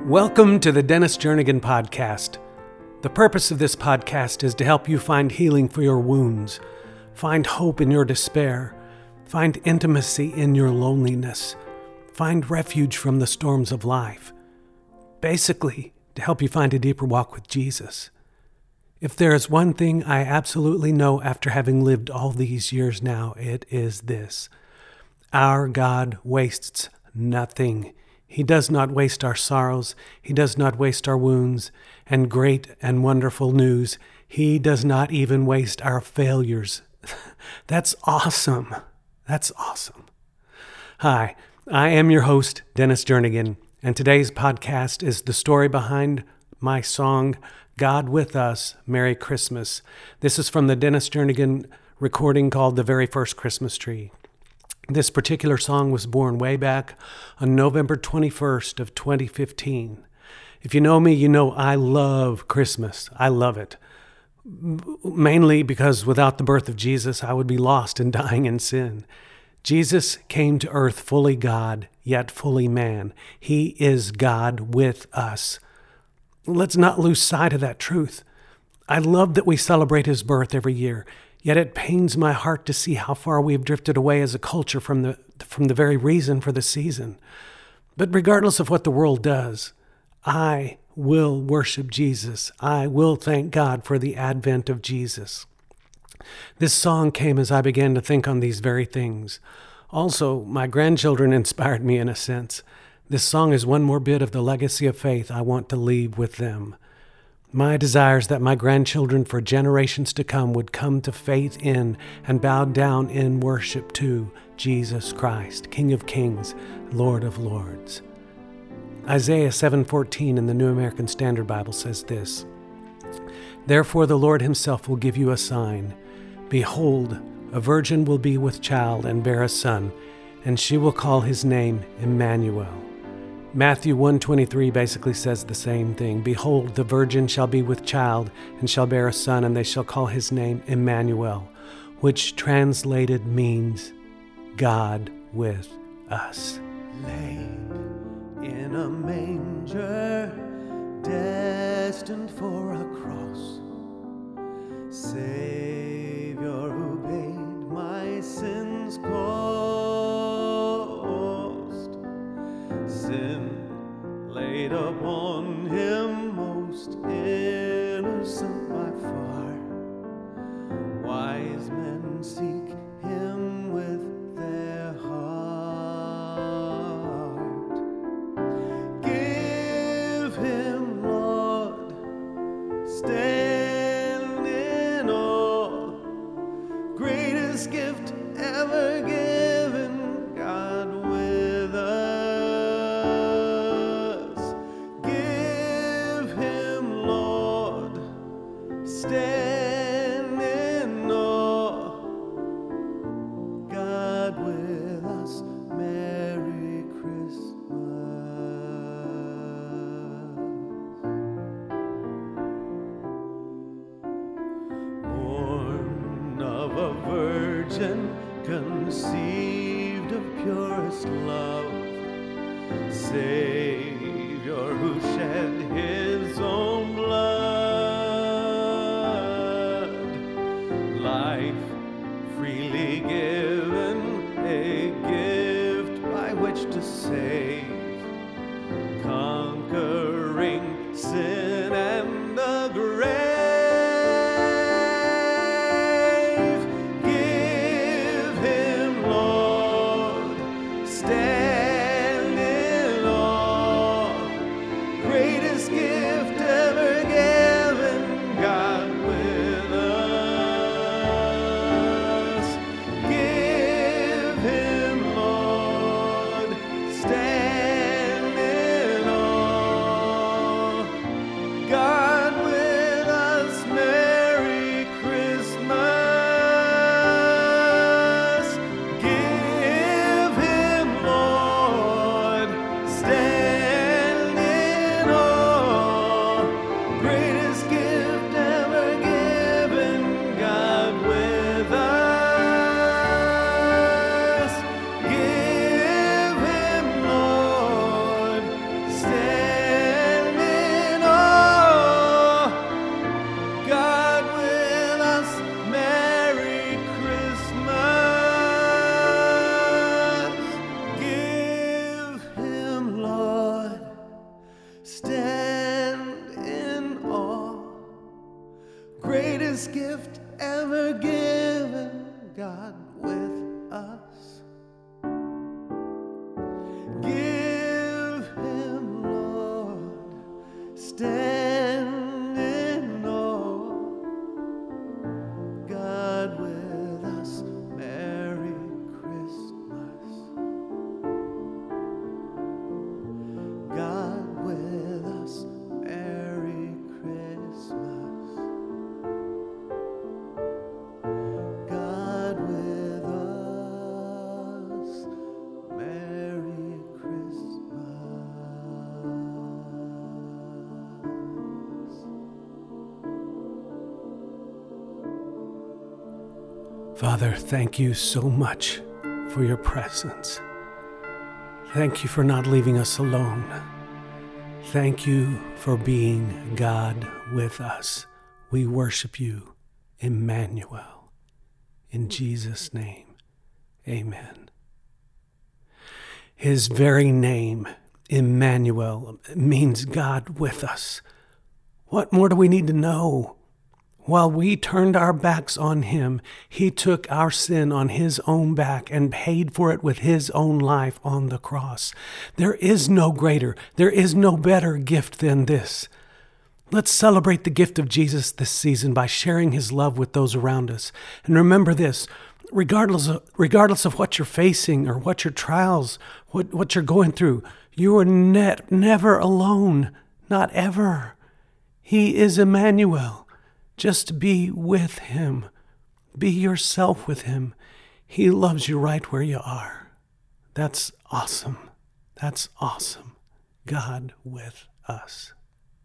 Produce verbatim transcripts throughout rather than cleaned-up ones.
Welcome to the Dennis Jernigan Podcast. The purpose of this podcast is to help you find healing for your wounds, find hope in your despair, find intimacy in your loneliness, find refuge from the storms of life. Basically, to help you find a deeper walk with Jesus. If there is one thing I absolutely know after having lived all these years now, it is this. Our God wastes nothing. He does not waste our sorrows. He does not waste our wounds. And great and wonderful news, He does not even waste our failures. That's awesome. That's awesome. Hi, I am your host, Dennis Jernigan, and today's podcast is the story behind my song, God With Us, Merry Christmas. This is from the Dennis Jernigan recording called The Very First Christmas Tree. This particular song was born way back on November twenty-first of twenty fifteen. If you know me, you know I love Christmas. I love it. Mainly because without the birth of Jesus, I would be lost and dying in sin. Jesus came to earth fully God, yet fully man. He is God with us. Let's not lose sight of that truth. I love that we celebrate His birth every year, yet it pains my heart to see how far we've drifted away as a culture from the from the very reason for the season. But regardless of what the world does, I will worship Jesus. I will thank God for the advent of Jesus. This song came as I began to think on these very things. Also, my grandchildren inspired me in a sense. This song is one more bit of the legacy of faith I want to leave with them. My desire is that my grandchildren for generations to come would come to faith in and bow down in worship to Jesus Christ, King of Kings, Lord of Lords. Isaiah seven fourteen in the New American Standard Bible says this, "Therefore the Lord Himself will give you a sign. Behold, a virgin will be with child and bear a son, and she will call His name Emmanuel." Matthew one twenty-three basically says the same thing. "Behold, the virgin shall be with child and shall bear a son, and they shall call his name Emmanuel," which translated means God with us. Laid in a manger, destined for a cross, Savior who paid my sins cost, sin laid upon Him, most innocent by far. Wise men seek Him with their heart. Give Him, Lord, stand in awe. Greatest gift ever given, God with us. Give Him, Lord, stand in awe. God with us, Merry Christmas. Born of a virgin, conceived of purest love, Savior who shed His own blood, life freely given, a gift by which to save, conquering sin and the grave. Give Him, Lord, stand in awe. Greatest gift ever given, God with us. Give Him, Lord, stand greatest gift ever given, God with us. Give him, Lord, stand in awe. God with us, Merry Christmas. God with us, Merry Christmas. God with us, Merry Christmas. Father, thank you so much for your presence. Thank you for not leaving us alone. Thank you for being God with us. We worship you, Emmanuel. In Jesus' name, amen. His very name, Emmanuel, means God with us. What more do we need to know? While we turned our backs on him, he took our sin on his own back and paid for it with his own life on the cross. There is no greater, there is no better gift than this. Let's celebrate the gift of Jesus this season by sharing his love with those around us. And remember this, regardless of, regardless of what you're facing or what your trials, what, what you're going through, you are net, never alone, not ever. He is Emmanuel. Just be with him. Be yourself with him. He loves you right where you are. That's awesome. That's awesome. God with us.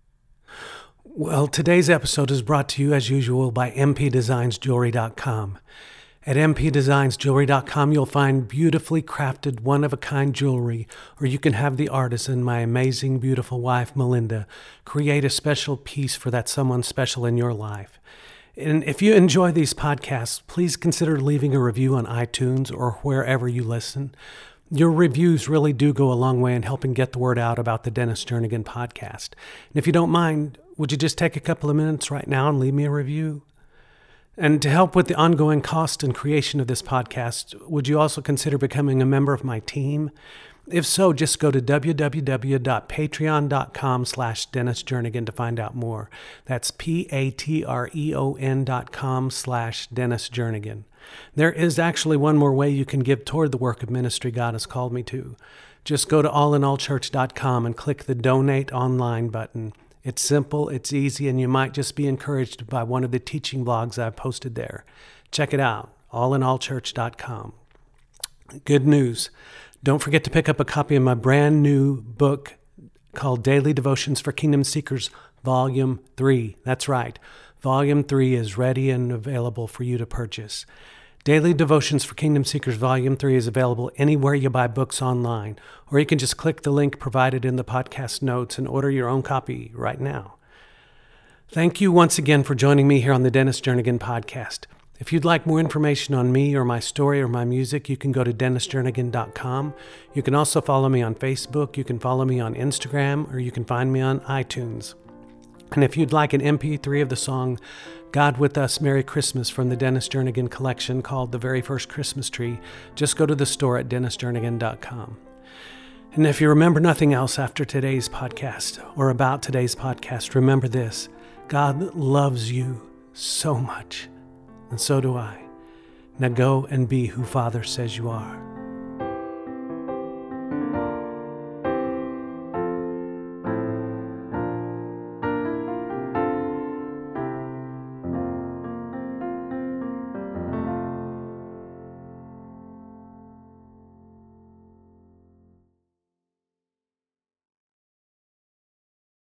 Well, today's episode is brought to you as usual by m p designs jewelry dot com. At m p designs jewelry dot com, you'll find beautifully crafted, one-of-a-kind jewelry, or you can have the artisan, my amazing, beautiful wife, Melinda, create a special piece for that someone special in your life. And if you enjoy these podcasts, please consider leaving a review on iTunes or wherever you listen. Your reviews really do go a long way in helping get the word out about the Dennis Jernigan podcast. And if you don't mind, would you just take a couple of minutes right now and leave me a review? And to help with the ongoing cost and creation of this podcast, would you also consider becoming a member of my team? If so, just go to w w w dot patreon dot com slash Dennis Jernigan to find out more. That's P A T R E O N dot com slash Dennis Jernigan. There is actually one more way you can give toward the work of ministry God has called me to. Just go to all in all church dot com and click the Donate Online button. It's simple, it's easy, and you might just be encouraged by one of the teaching blogs I've posted there. Check it out, all in all church dot com. Good news. Don't forget to pick up a copy of my brand new book called Daily Devotions for Kingdom Seekers, Volume three. That's right. Volume three is ready and available for you to purchase. Daily Devotions for Kingdom Seekers Volume three is available anywhere you buy books online, or you can just click the link provided in the podcast notes and order your own copy right now. Thank you once again for joining me here on the Dennis Jernigan podcast. If you'd like more information on me or my story or my music, you can go to dennis jernigan dot com. You can also follow me on Facebook, you can follow me on Instagram, or you can find me on iTunes. And if you'd like an M P three of the song God With Us, Merry Christmas from the Dennis Jernigan collection called The Very First Christmas Tree, just go to the store at dennis jernigan dot com. And if you remember nothing else after today's podcast or about today's podcast, remember this: God loves you so much, and so do I. Now go and be who Father says you are.